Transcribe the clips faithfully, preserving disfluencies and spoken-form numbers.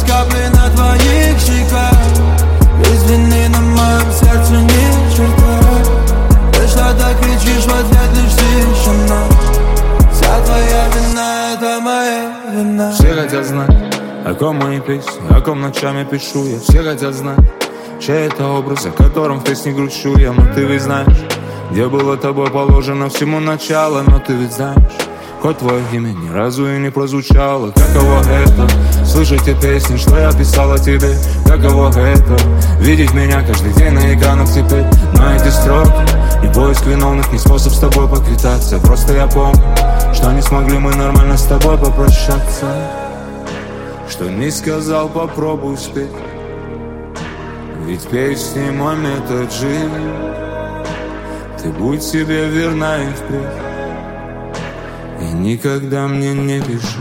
останусь каплей на твоих щеках. Извини, на моем сердце ни черта. Ты что-то кричишь в ответ, лишь тишина. Вся твоя вина, это моя вина. Все хотят знать, о ком мои песни, о ком ночами пишу я. Все хотят знать, чей это образ, о котором в песне грущу я. Но ты ведь знаешь, где было тобой положено всему начало. Но ты ведь знаешь, хоть твое имя ни разу и не прозвучало. Каково это, слышать те песни, что я писала тебе. Каково это, видеть меня каждый день на экранах теперь. Но эти строки не поиск виновных, не способ с тобой поквитаться. Просто я помню, что не смогли мы нормально с тобой попрощаться. Что не сказал, попробуй спеть. Ведь песни мой метод жизни. Ты будь себе верна и впредь. И никогда мне не пиши.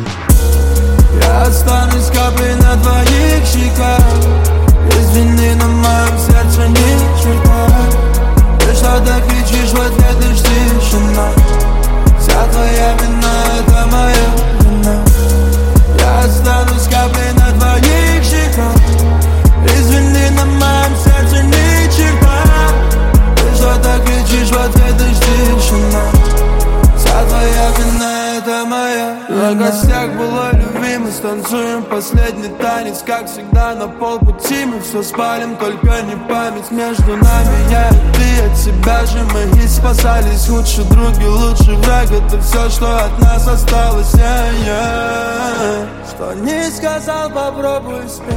Я останусь каплей на твоих щеках. Извини, на моем сердце ни черта. Ты что-то кричишь в ответ, лишь тишина. Вся твоя вина, это моя вина. Я останусь каплей на твоих щеках. Извини, на моем сердце ни черта. Ты что-то кричишь в ответ, лишь тишина. Вся твоя вина, это моя вина. На гостях была любви, мы станцуем последний танец. Как всегда на полпути мы все спалим, только не память между нами. Я и ты, от себя же мы и спасались. Лучшие други, лучший враг, это все, что от нас осталось. yeah, yeah. Что не сказал, попробуй спеть.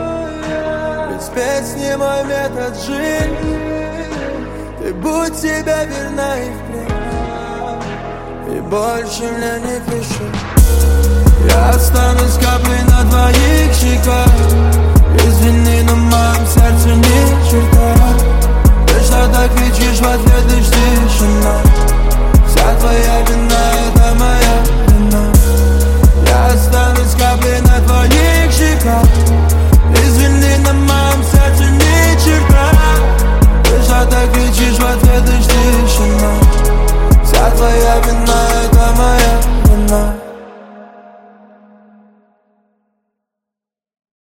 Ведь песни мой метод жизни. Ты будь себе верна и впредь. И больше мне не пиши. Я останусь каплей на твоих щеках. Извини, на моем сердце ни черта. Ты что-то кричишь в ответ, лишь тишина. Вся твоя вина.